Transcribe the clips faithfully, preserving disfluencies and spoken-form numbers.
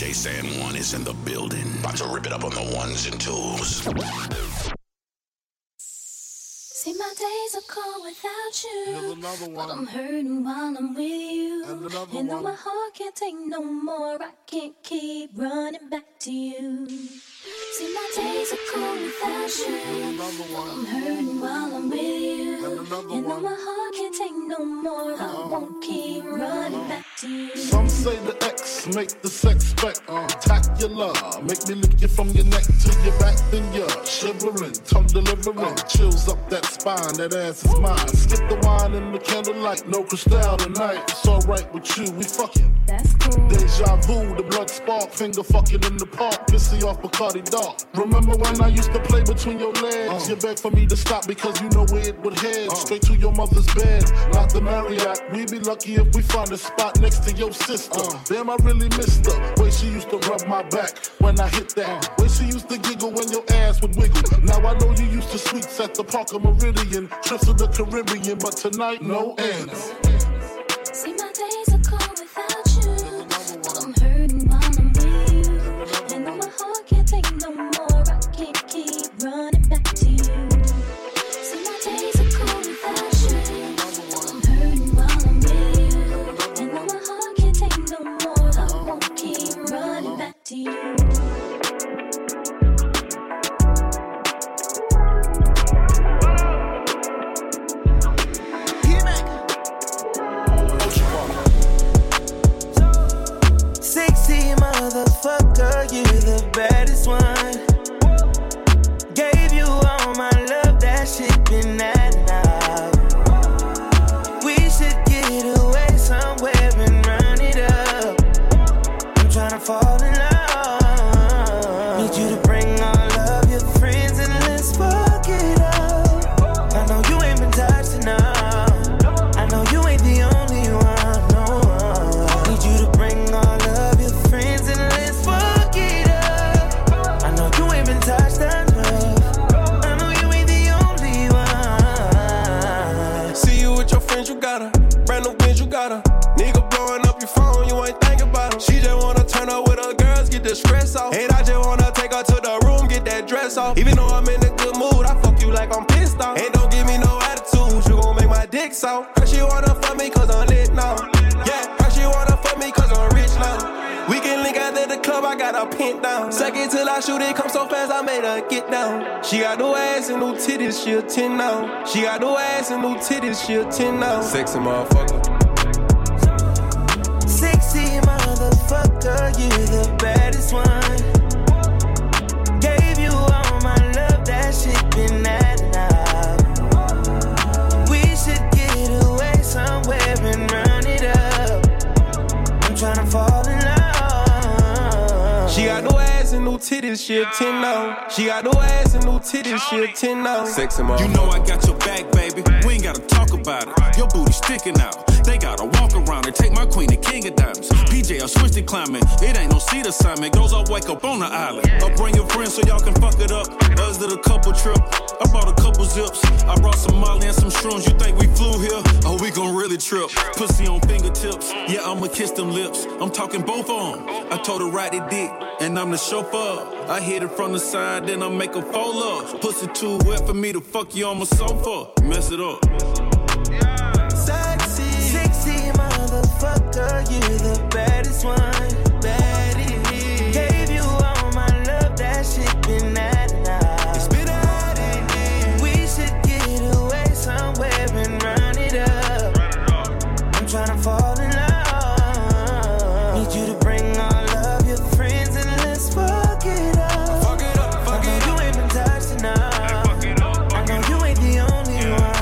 J San One is in the building. About to rip it up on the ones and twos. See, my days are cold without you, one. but I'm hurting while I'm with you. And, and though my heart can't take no more, I can't keep running back to you. See, my days are cold without you, but I'm hurting while I'm with you. And, and though my heart can't take no more, I won't keep running back to you. Some say the X make the sex spectacular. Make me lick you from your neck to your back, then you're shivering, tongue delivering, chills up that spine, that ass is mine. Skip the wine and the candlelight, no crystal tonight. It's alright with you, we fucking. That's cool. Deja vu, the blood spark, finger fucking in the park, pissy off Bacardi Dark. Remember when I used to play between your legs? Uh. You begged for me to stop because you know where it would head. Uh. Straight to your mother's bed, not the Marriott. We'd be lucky if we find a spot next to your sister. Uh. Damn, I really missed her. Way she used to rub my back when I hit that. Uh. Way she used to giggle when your ass would wiggle. Now I know you used to sweets at the Parker Meridian, trips to the Caribbean, but tonight no ends. See, my days are cold without you, but I'm hurting while I'm with you. And though my heart can't take no more, I can't keep running back to you. See, my days are cold without you, but I'm hurting while I'm with you. And though my heart can't take no more, I won't keep running back to you. Motherfucker, you the baddest one. Gave you all my love, that shit been at now. We should get away somewhere and run it up. I'm tryna fall in love. Need you to bring all of your friends and let's fuck it up. I know you ain't been touched enough. I know you ain't the only one, no. Need you to bring all of your friends and let's fuck it up. I know you ain't been touched enough. I know you ain't the only one. See you with your friends, you got her. Brand new bitch, you got her. Nigga blowing up your phone, you ain't thinking about her. She just wanna turn up with her girls, get the stress off. And I just wanna take her to the room, get that dress off. Even though I'm in a good mood, I fuck you like I'm pissed off. And don't give me no attitude, you gon' make my dick soft. Her she wanna fuck me cause I'm lit now. Yeah, her she wanna fuck me cause I'm rich now. We can link out at the club, I got her pinned down. Second till I shoot it, come so fast, I made her get down. She got no ass and no titties, she a ten now. She got no ass and no titties, she a ten now. Sexy motherfucker. Sexy motherfucker, you the baddest one. Gave you all my love, that shit been at now. We should get away somewhere and run it up. I'm tryna fall in love. She got no ass and no titties, she a ten now. She got no ass and no titties, she a ten now. Sexy motherfucker. You know I got your back, baby. We ain't gotta talk about it. Your booty sticking out. They gotta walk around and take my queen to King of Diamonds. P J, I switched to climbing. It ain't no seat assignment. Goes all wake up on the island. I'll bring your friends so y'all can fuck it up. Us did a couple trip. I brought a couple zips. I brought some Molly and some shrooms. You think we flew here? Oh, we gon' really trip. Pussy on fingertips. Yeah, I'ma kiss them lips. I'm talking both of them. I told her ride it dick, and I'm the chauffeur. I hit it from the side, then I make a fold up. Pussy too wet for me to fuck you on my sofa. Mess it up. Sexy, sexy motherfucker, you the baddest one. Baddie. Gave you all my love, that shit been at now. It's been at it. We should get away somewhere and run it up. I'm tryna fall in love. Need you to bring all of your friends and let's fuck it up. Fuck it up, fuck it up. I know you ain't been touched enough. I know you ain't the only one.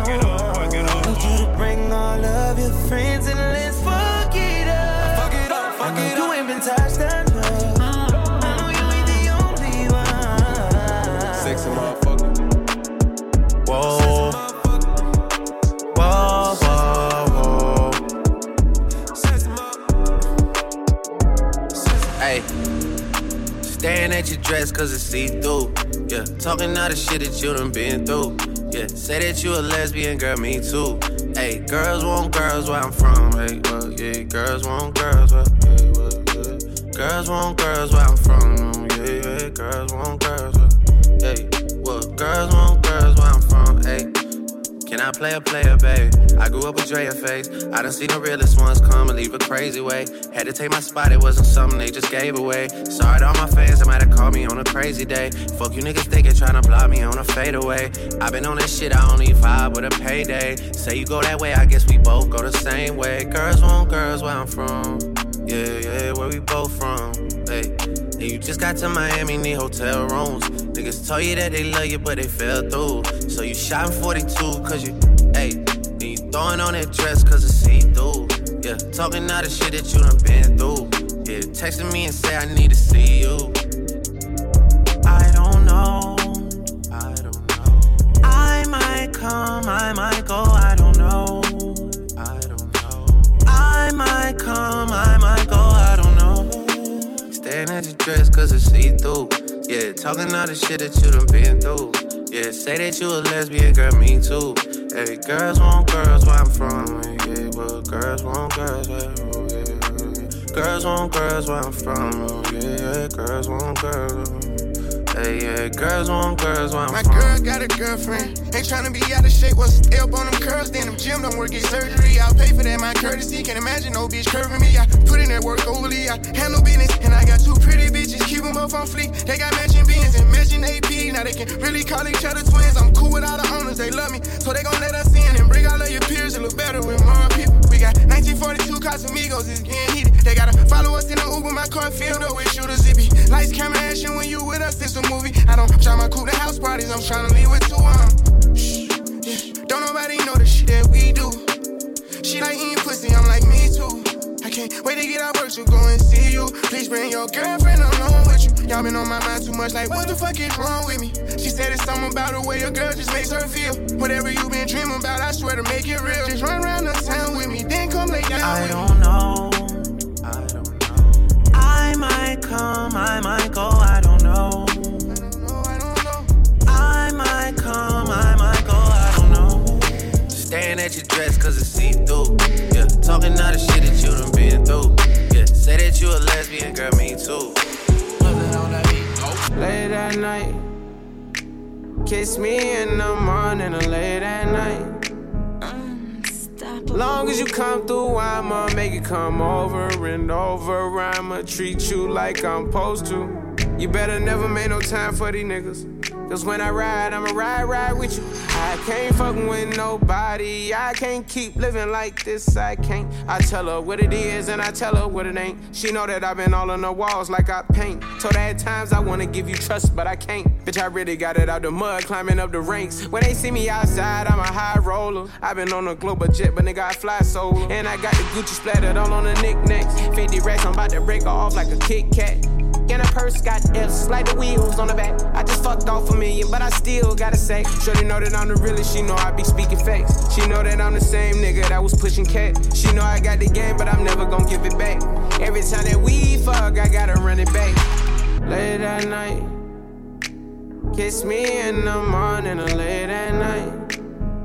Bring all of your friends and let's fuck it up. Fuck it up, fuck I know it you up. ain't been touched enough. I know you ain't the only one. Sexy motherfucker. Whoa. Whoa, whoa, whoa. Hey, staring at your dress cause it's see-through. Yeah, talking all the shit that you done been through. Yeah, say that you a lesbian, girl, me too. Hey, girls want girls where I'm from. Hey, well, yeah, girls want girls where, hey, well, yeah. Girls want girls where I'm from, yeah, yeah. Girls want girls, yeah. Well, girls want girls where I'm from, hey. Can I play a player, babe? I grew up with Drea face. I done seen the realest ones come and leave a crazy way. Had to take my spot, it wasn't something they just gave away. Sorry to all my fans, they might have called me on a crazy day. Fuck you niggas thinking, tryna block me on a fadeaway. I been on that shit, I only vibe with a payday. Say you go that way, I guess we both go the same way. Girls want girls where I'm from. Yeah, yeah, where we both from. Hey, and you just got to Miami, need hotel rooms. Niggas told you that they love you, but they fell through. So you shot in forty-two, cause you, hey, and you throwing on that dress, cause it's see-through. Yeah, talking all the shit that you done been through. Yeah, texting me and say I need to see you. I don't know, I don't know. I might come, I might go, I don't know. I don't know. I might come, I might go, I don't know. Staring at your dress, cause it's see-through. Yeah, talking all the shit that you done been through. Yeah, say that you a lesbian, girl, me too. Hey, girls want girls where I'm from. Yeah, well, girls want girls where I'm from. Yeah, girls want girls where I'm from. Yeah, girls want girls. Hey, yeah, girls want girls where I'm My from. My girl got a girlfriend. Ain't tryna be out of shape. What's the up on them curls? Then them gym don't work, get surgery. I'll pay for that, my courtesy. Can't imagine no bitch curving me. I put in that work overly. I handle business. And I got two pretty bitches. Keep them both on fleek. They got matching beans and matching A P. Now they can really call each other twins. I'm cool with all the owners. They love me. So they gon' let us in and bring all of your peers. It look better with more people. We got nineteen forty-two Casamigos. It's getting heated. They gotta follow us in the Uber. My car filled up with shooters. It be lights, camera, action. When you with us, it's a movie. I don't try my cool to house parties. I'm tryna leave with two um. Shh, yeah. Don't nobody know the shit that we do. She like eating pussy. I'm like me too. I can't wait to get out work to go and see you. Please bring your girlfriend along with you. Y'all been on my mind too much. Like what the fuck is wrong with me? She said it's something about the way your girl just makes her feel. Whatever you been dreaming about, I swear to make it real. Just run around the town with me, then come lay down I with don't me. know. I don't know. I might come, I might go. I don't know. Come, I might go, I don't know. Staring at your dress cause it's see-through. Yeah, talking all the shit that you done been through. Yeah, say that you a lesbian, girl, me too. Late at night, kiss me in the morning or late at night. Long as you come through, I'ma make it come over and over. I'ma treat you like I'm supposed to. You better never make no time for these niggas. Cause when I ride, I'ma ride, ride with you. I can't fucking with nobody. I can't keep living like this, I can't. I tell her what it is and I tell her what it ain't. She know that I've been all on the walls like I paint. Told her at times I wanna give you trust, but I can't. Bitch, I really got it out the mud, climbing up the ranks. When they see me outside, I'm a high roller. I've been on a global jet, but nigga, I fly solo. And I got the Gucci splattered all on the knickknacks. fifty racks, I'm about to break her off like a Kit Kat. And a purse got F's, like the wheels on the back. I just fucked off a million, but I still gotta say. Shorty know that I'm the realest, she know I be speaking facts. She know that I'm the same nigga that was pushing cat. She know I got the game, but I'm never gonna give it back. Every time that we fuck, I gotta run it back. Late at night, kiss me in the morning or late at night.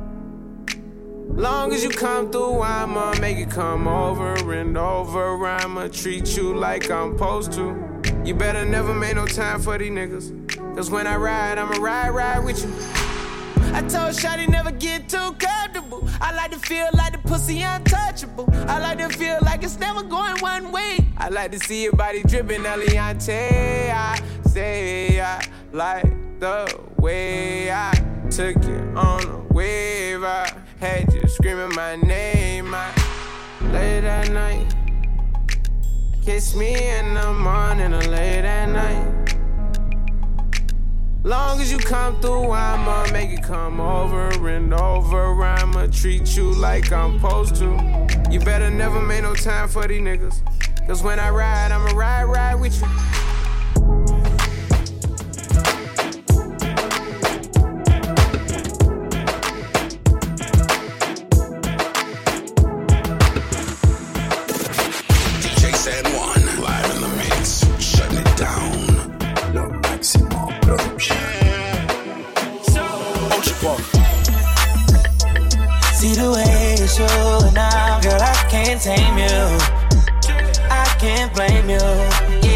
Long as you come through, I'ma make it come over and over. I'ma treat you like I'm supposed to. You better never make no time for these niggas. Cause when I ride, I'ma ride, ride with you. I told Shawty never get too comfortable. I like to feel like the pussy untouchable. I like to feel like it's never going one way. I like to see your body dripping, Eliante. I say I like the way I took you on a wave. I had you screaming my name. I late at night, kiss me in the morning or late at night. Long as you come through, I'ma make it come over and over. I'ma treat you like I'm supposed to. You better never make no time for these niggas. Cause when I ride, I'ma ride, ride with you. See the way you're showing now, girl, I can't tame you. I can't blame you.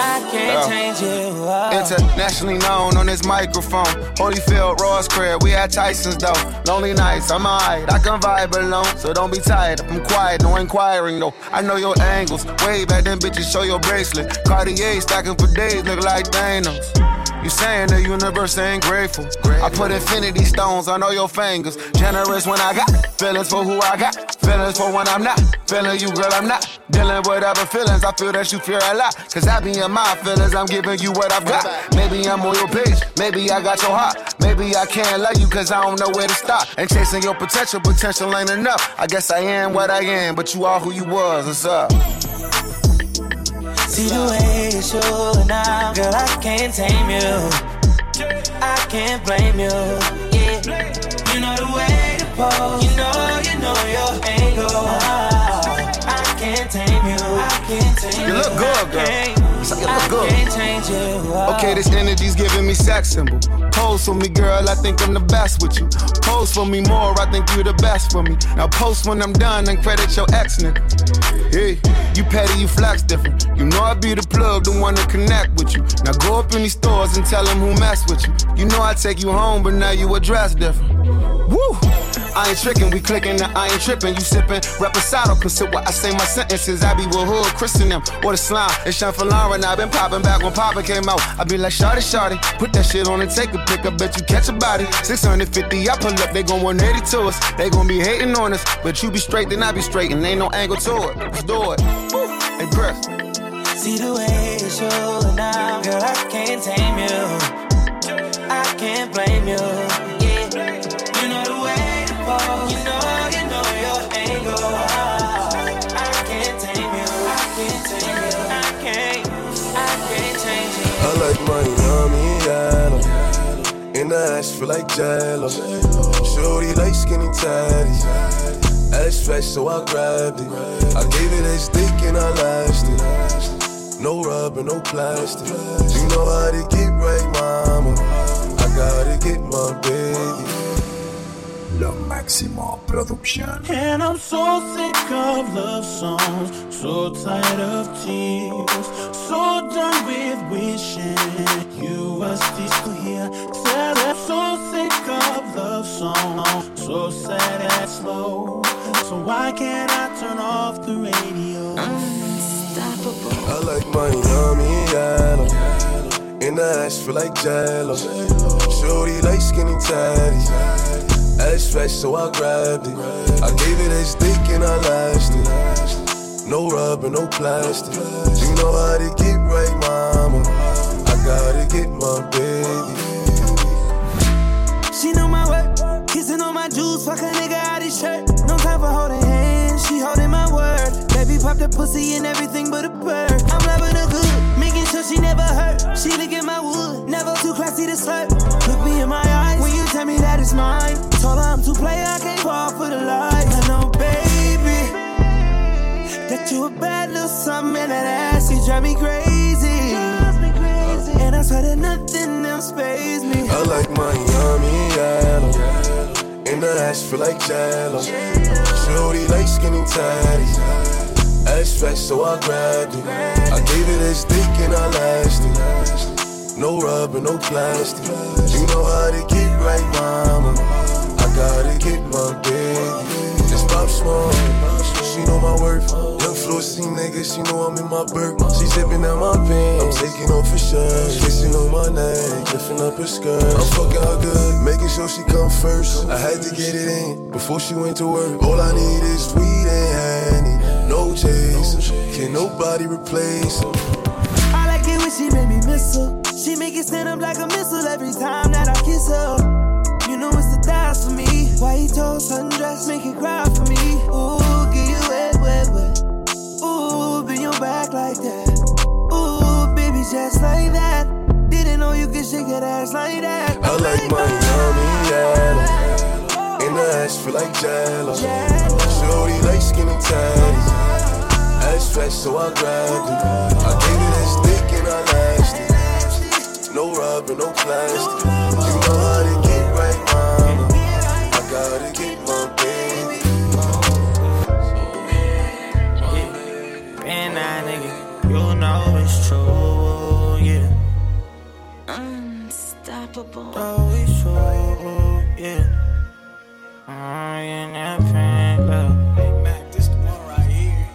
I can't yeah. change you. Oh. Internationally known on this microphone. Holyfield, Ross Crab, we at Tyson's though. Lonely nights, I'm alright, I can vibe alone. So don't be tired, I'm quiet, no inquiring though. I know your angles, way back then bitches show your bracelet. Cartier stacking for days, look like Thanos. You saying the universe ain't grateful. I put infinity stones on all your fingers. Generous when I got feelings for who I got. Feelings for when I'm not. Feeling you, girl, I'm not. Dealing with other feelings, I feel that you fear a lot. Cause I be in my feelings, I'm giving you what I've got. Maybe I'm on your page, maybe I got your heart. Maybe I can't love you cause I don't know where to stop. And chasing your potential, potential ain't enough. I guess I am what I am, but you are who you was, what's up? See the way you're showing now, girl, I can't tame you. I can't blame you, yeah. You know the way to pose, you know, you know your angle. Oh, I can't tame you, I can't tame you. You look good, girl. You look good. I can't change you. Oh. Okay, this energy's giving me sex symbol. Pose for me, girl, I think I'm the best with you. Pose for me more, I think you're the best for me. Now post when I'm done and credit your ex, nigga. Hey, you petty, you flex different. You know I be the plug, the one to connect with you. Now go up in these stores and tell them who mess with you. You know I take you home, but now you address different. Woo! I ain't tricking, we clicking, now I ain't tripping. You sipping, reposado, consider what I say my sentences. I be with hood, Christian them, or the slime. It's Sean for Lauren, I been popping back when Papa came out. I be like, shawty, shawty, put that shit on and take a pic. I bet you catch a body. six hundred fifty, I pull up, they gon' one eighty to us. They gon' be hating on us, but you be straight, then I be straight, and ain't no angle to it. Let's do it. Woo. Hey, Chris. See the way you're showing now, girl, I can't tame you. I can't blame you, yeah. You know the way to pose, you know, you know your angle. Oh, I can't tame you, I can't tame you, I can't, I can't change you. I like Miami, Yellow. In the ass, feel like Jello. Shorty like skinny tatties. Ass fat, so I grabbed it. I gave it a stick and I lashed it. No rubber, no plastic. You know how to get right, mama. I gotta get my baby. Lo Máximo Production. And I'm so sick of love songs, so tired of tears, so done with wishing you were still here. Said I'm so sick of love songs, so sad and slow. So why can't I turn off the radio? Unstoppable. I like Miami, Yellow. In the ass, feel like Jello. Shorty like skinny tatties. Ass fat, so I grabbed it. I gave it a stick and I lashed it. No rubber, no plastic. You know how to get right, mama. I gotta get my baby. She know my work, kissing on my juice, fuck a nigga out his shirt. No time for holding hands, she holding my word. Baby pop the pussy and everything but a bird. I'm loving her good, making sure she never hurt. She look at my wood, never too classy to slurp. Look me in my eyes when you tell me that it's mine. Told her I'm too play, I can't fall for the lies. I know, baby, that you a bad little something and that ass, you drive me crazy. And I swear that nothing else pays me. I like Miami, Yellow. In the ass, feel like Jello. Shorty like skinny tatties. Ass fat, so I grabbed it. I gave it a stick and I lashed it. No rubber, no plastic. You know how to get right, mama. I gotta get my baby. Just pop small. She know my worth. Young Flossy nigga, she know I'm in my burp. She zipping out my pants, I'm taking off her shirt. Kissing on my neck, lifting up her skirt. I'm fucking her good, making sure she come first. I had to get it in before she went to work. All I need is sweet and honey, no chase. Can nobody replace her. I like it when she make me miss her. She make it stand up like a missile every time that I kiss her. You know it's the thighs for me. White toes, sundress, make it cry for me. Ooh, get you wet, wet, wet. Ooh, bend your back like that. Ooh, baby, just like that. Didn't know you could shake that ass like that. I like Miami, Yellow. In the ass, feel like Jello. Shorty like skinny tatties. Ass fat, so I grabbed it. I gave it a stick and I lashed it. No rubber, no plastic. You know how to get right, mama. I gotta get my baby. And that nigga, you know it's true. unstoppable. Oh, we so, yeah. I'm in that pain, look. Hey, Mac, this the one right here.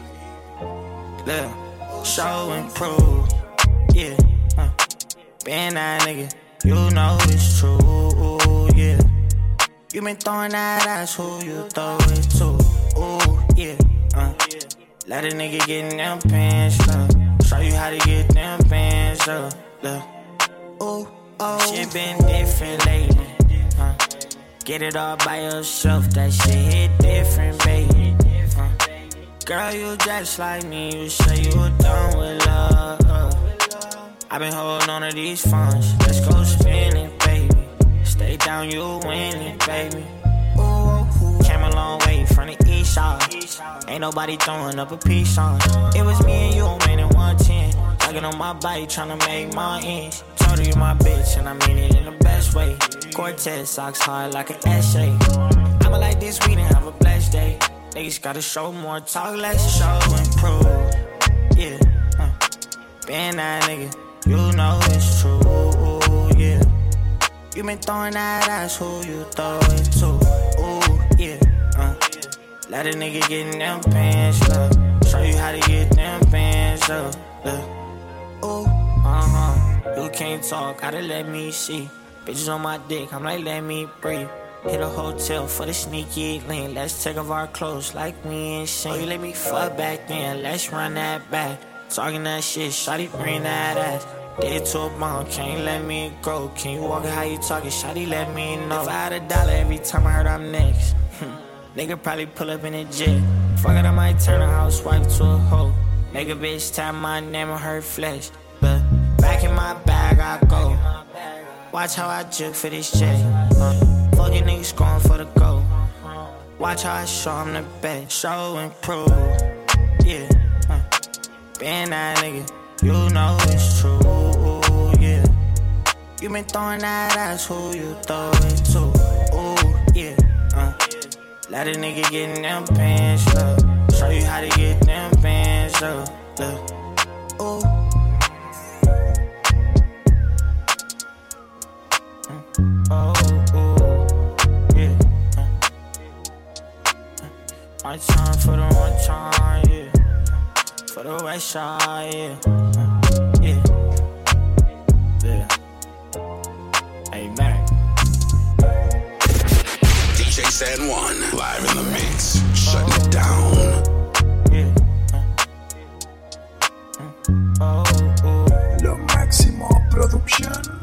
Look, show and prove, yeah. Uh, been that nigga, you know it's true, yeah. You been throwing that ass, who you throw it to, ooh, yeah. Uh, let a nigga get in them pants, look. Show you how to get them pants, look. Look, ooh, oh, shit been different lately, uh. Get it all by yourself, that shit hit different, baby. Uh, girl, you just like me, you say you were done with love. Uh, I been holding on to these funds, let's go spinning, baby. Stay down, you winning, baby. Ooh, came a long way from the east side. Ain't nobody throwing up a peace on. It was me and you, man, in one ten. Talking on my bike, tryna make my ends. Told her you my bitch, and I mean it in the best way. Cortez socks hard like an essay. I'ma like this weed and have a blessed day. Niggas gotta show more, talk less, show and prove. Yeah, uh, been that nigga, you know it's true, yeah. You been throwing that ass, who you throw it to, ooh, yeah, uh. Let a nigga get in them pants, look. Show you how to get them pants, look, look. Ooh, uh-huh, you can't talk, gotta let me see. Bitches on my dick, I'm like, let me breathe. Hit a hotel for the sneaky link. Let's take off our clothes like we ain't seen. Oh, you let me fuck back then, let's run that back. Talking that shit, shawty bring that ass. Did to a bomb, can't let me go. Can you walk it how you talking, shawty let me know. If I had a dollar every time I heard I'm next, nigga probably pull up in a jet. Fuck it, I might turn a housewife to a hoe. Make a bitch tap my name on her flesh. But back in my bag I go. Watch how I juke for this check. Uh, fucking niggas going for the gold. Watch how I show them the bet. Show and prove. Yeah. Uh, been that nigga, you know it's true. Yeah. You been throwing that ass, who you throw it to? Ooh, yeah. Uh, let a nigga get in them pants, look. Show you how to get them pants, look. Look. Ooh. Oh, oh, yeah. Uh, uh, one time for the one time, yeah. For the west side, yeah. Uh, yeah. Yeah. Hey, Mac. D J San Juan, live in the mix, shutting it down. Yeah. Uh, uh, oh, oh. Lo Máximo Production.